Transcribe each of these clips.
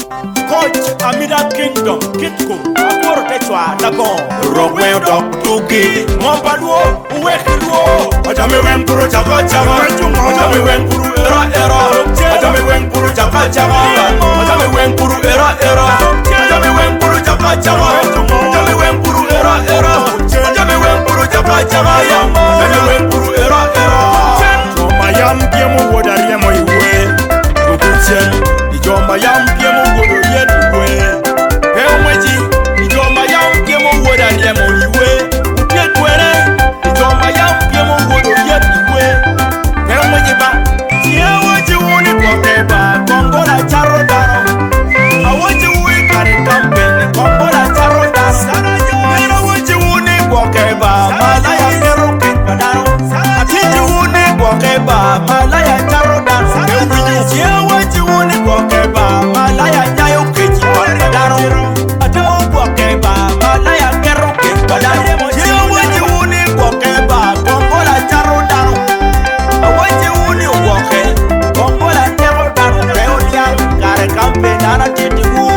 Coach Amida Kingdom, Kitko, Akoro Techwa, Dagon, Rogwe Dog, Tuki, Mompaduo, Uwekiduo, Ajami Wempuru Chaka Chaka, Ajami Wempuru Era Era, Ajami Wempuru Chaka Chaka, Ajami Wempuru Era Era, Ajami Wempuru Chaka Chaka, Ajami Wempuru Era Era, Ajami Wempuru Chaka Chaka, Ajami Wempuru Era Era. Mayam Piemo Wodariamo Iwe, Ukuchen, Ijoma Yam Piemo Wodorietwe, Pelmaji, Ijoma Yam Piemo Wodariamo Iwe, Upietwere, Ijoma Yam Piemo Wodorietwe, Pelmajiba, Tiawaji Wuni Kwakeba, Kongola Charodano, Awaji Wui Karikampe, Kongola Charodano, Mera Waji Wuni Kwakeba, Malaya Keroke Padano, Atiji Wuni Kwakeba, Malaya Charodano, Tiawaji Wuni Kwakeba, Malaya Nyayo Keji Padano, Adamu Kwakeba, Malaya Keroke Padano, Tiawaji Wuni Kwakeba, Kongola Charodano, Awaji Wuni Kwake, Kongola Charodano, Peonia, Kare Kampe, Nana Titi Wu,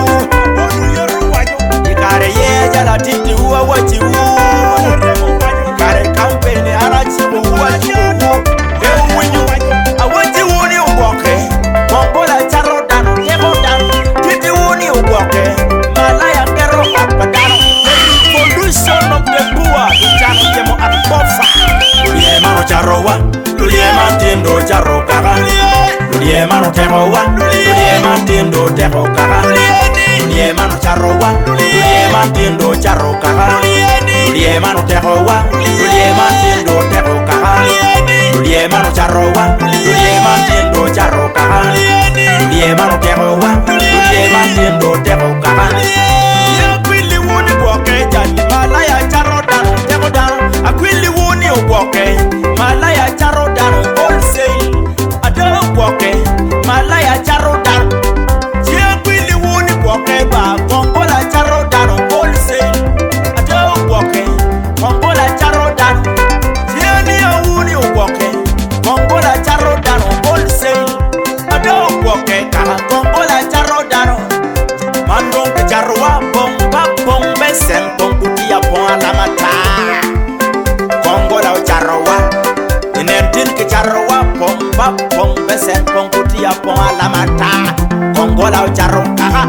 Ikare Ye, Jala Titi Wu, Awaji Wu, Kare Kampe, Arachi Wu, Awaji Wu, Awaji Wuni Kwake, Kongola Charodano, Titi Wuni Kwake, Malaya Kero Padano, the revolution of the poor, Chano Jemo Akbofa, Luliemano Charowa, Luliema Tindo Charokara, Luliemano Terowa, Luliema Tindo Terokara, Luliemano Charowa, Luliema Tindo Charokara, Luliemano Terowa, Luliema Tindo Terokara, Luliemano Charowa, Luliema Tindo Charokara, Luliemano Terowa, Luliema Tindo Terokara. Akwili Wuni Kwake, Jani Malaya Charodano, Terodano, Akwili Wuni Kwake, Malaya Charodano, Wholesale, Ado Kwake, Malaya Charodano, Akwili Wuni Kwake, Kongola Charodano, Wholesale, Ado Kwake, Kongola Charodano, Tiani Wuni Kwake, Kongola Charodano, Wholesale, Ado Kwake, Kongola Charodano, Mandong Charwa, Bomba, Bombe, Sempong, Kutia, Pon, Lamata, Kongola Charwa, Inentin Charwa, Bomba, Bombe, Sempong, Kutia, Pon, Lamata, Kongola Charwa,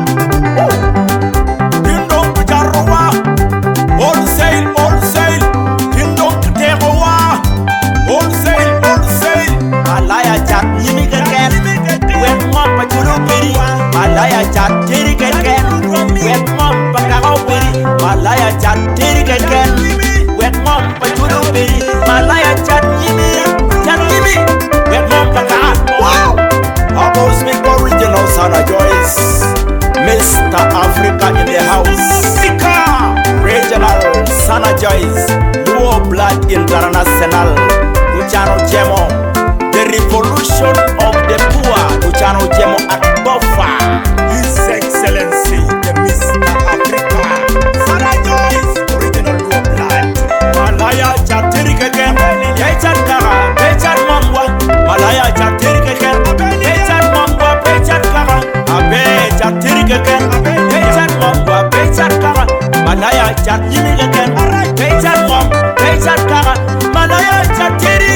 Tindong Charwa, Wholesale, Wholesale, Tindong Terowa, Wholesale, Wholesale, Malaya Chat, Yimikaken, Wet Mamba Churupiri, Malaya Chat, Tirikaken, Wet Mamba Kaopiri, Malaya Chat, Tirikaken, Wet Mamba Churupiri, Malaya Chat, Yimi, Wet Mamba Kaat. Wow! Almost make original Sana Joyce, Mr. Africa in the house, Sika, Regional Sana Joyce, Luo Blood International, Luciano Jemo, the revolution of the poor, Luciano Jemo Akbofa, His Excellency, the Mr. Africa, Sana Joyce, Original Luo Blood, Malaya Chatirikaken, Pechat Kara, Pechat Mangwa, Malaya Chatirikaken, Pechat Mangwa, Pechat Kara, Abe Chatirikaken, Pechat Mangwa, Pechat Kara, Malaya Chatirikaken, Pechat Mangwa, Pechat Kara, Malaya Chatiri,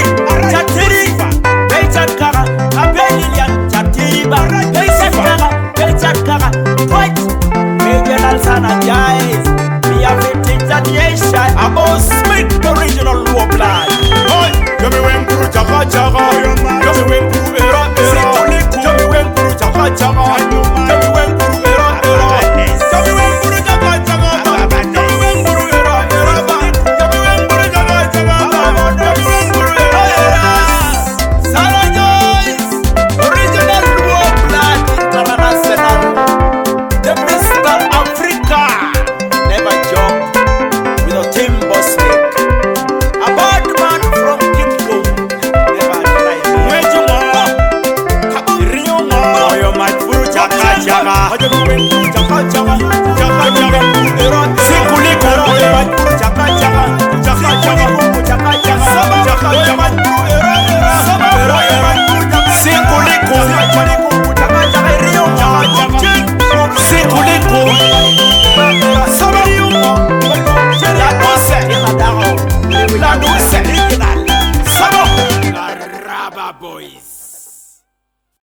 Pechat Kara, Abe Lilian Chatiriba, Pechat Kara, Pechat Kara, Fight, Regional Sana Joyce, we have it in the nation, about speak the original Luo Blood. Yami Wempuru Chaka Chaka, Yami Wempuru Era Era, Yami Wempuru Chaka Chaka, Yami Wempuru Era Era, Yami Wempuru Chaka Chaka, Yami Wempuru Era Era, Yami Wempuru Chaka Chaka, Yami Wempuru Era Era. Sana Joyce, original Luo Blood International, the Mr. Africa, never joke with a team boss Nick. A bad man from Kitko, never try me. Where you are? Rio Ma, you might furu chaka chaka. What you doing? Chaka chaka, chaka chaka. Sikuli koro, you might furu chaka chaka, chaka chaka, chaka chaka, chaka chaka. Sikuli koro, chaka chaka. Rio Ma, chaka chaka. Star Boys.